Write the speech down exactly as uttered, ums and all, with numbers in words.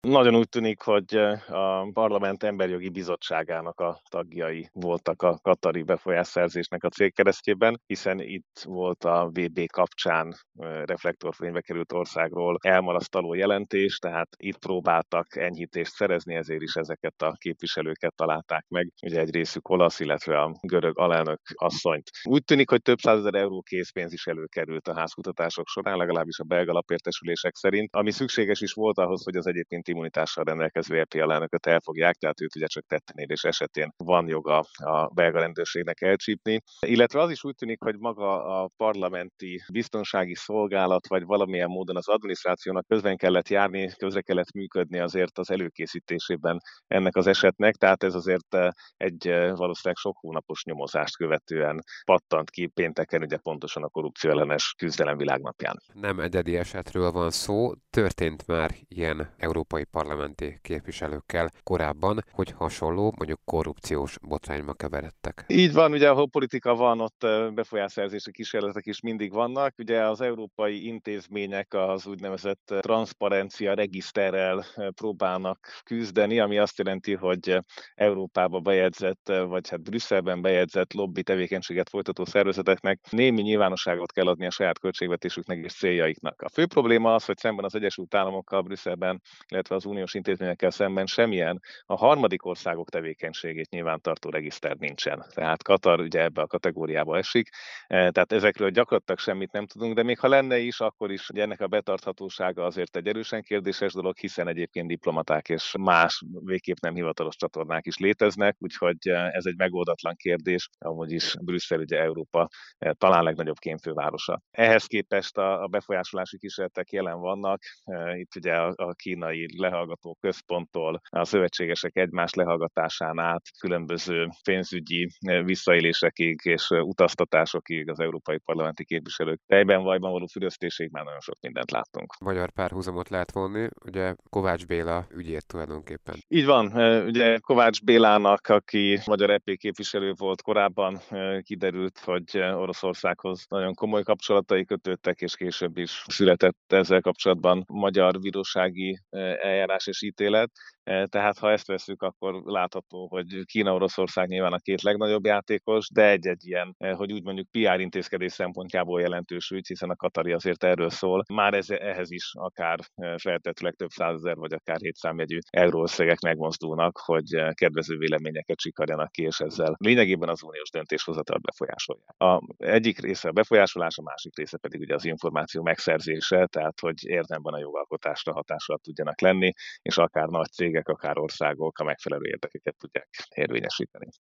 Nagyon úgy tűnik, hogy a Parlament Emberjogi Bizottságának a tagjai voltak a katari befolyásszerzésnek a célkeresztjében, hiszen itt volt a vé bé kapcsán reflektorfénybe került országról elmarasztaló jelentés, tehát itt próbáltak enyhítést szerezni, ezért is ezeket a képviselőket találták meg. Ugye egy részük olasz, illetve a görög alelnök asszonyt. Úgy tűnik, hogy több százezer euró készpénz is előkerült a házkutatások során, legalábbis a belga lapértesülések szerint, ami szükséges is volt ahhoz, hogy az egyébként immunitással rendelkező é pé alelnököt elfogják, tehát őt ugye csak tettenérés esetén van joga a belga rendőrségnek elcsípni. Illetve az is úgy tűnik, hogy maga a parlamenti biztonsági szolgálat, vagy valamilyen módon az adminisztrációnak közben kellett járni, közre kellett működni azért az előkészítésében ennek az esetnek, tehát ez azért egy valószínűleg sok hónapos nyomozást követően pattant ki pénteken, ugye pontosan a korrupció ellenes küzdelem világnapján. Nem egyedi esetről van szó, történt már ilyen európai parlamenti képviselőkkel korábban, hogy hasonló, mondjuk korrupciós botrányba keveredtek. Így van, ugye ahol politika van, ott befolyásszerzési kísérletek is mindig vannak. Ugye az európai intézmények az úgynevezett transzparencia regiszterrel próbálnak küzdeni, ami azt jelenti, hogy Európába bejegyzett, vagy hát Brüsszelben bejegyzett lobby tevékenységet folytató szervezeteknek némi nyilvánosságot kell adni a saját költségvetésüknek és céljaiknak. A fő probléma az, hogy szemben az Egyesült Államokkal, Brüsszelben, illetve az uniós intézményekkel szemben semmilyen a harmadik országok tevékenységét nyilvántartó regiszter nincsen. Tehát Katar ugye ebbe a kategóriába esik, tehát ezekről gyakorlatilag semmit nem tudunk, de még ha lenne is, akkor is ugye ennek a betarthatósága azért egy erősen kérdéses dolog, hiszen egyébként diplomaták és más végképp nem hivatalos csatornák is léteznek, úgyhogy ez egy megoldatlan kérdés, amúgy is Brüsszel ugye Európa talán legnagyobb kémfővárosa. Ehhez képest a befolyásolási kísérletek jelen vannak, itt ugye a kínai lehallgató központtól a szövetségesek egymás lehallgatásán át különböző pénzügyi visszaélésekig és utaztatásokig az európai parlamenti képviselők tejben vajban való füröztéséig már nagyon sok mindent láttunk. Magyar párhuzamot lehet vonni, ugye Kovács Béla ügyét tulajdonképpen. Így van, ugye Kovács Bélának, aki magyar é pé képviselő volt korábban, kiderült, hogy Oroszországhoz nagyon komoly kapcsolatai kötődtek, és később is született ezzel kapcsolatban magyar bírósági eljárás és ítélet. Tehát ha ezt veszük, akkor látható, hogy Kína-Oroszország nyilván a két legnagyobb játékos, de egy-egy ilyen, hogy úgy mondjuk pé er intézkedés szempontjából jelentős ügy, hiszen a katari azért erről szól. Már ez, ehhez is akár feltetőleg több százezer, vagy akár hétszámjegyű euróösszegek megmozdulnak, hogy kedvező véleményeket csikarjanak ki, és ezzel lényegében az uniós döntéshozatalt befolyásolják. A egyik része a befolyásolás, a másik része pedig ugye az információ megszerzése, tehát hogy érdemben a jogalkotásra hatással tudjanak lenni, és akár nagy cégek, akár országok a megfelelő érdekeket tudják érvényesíteni.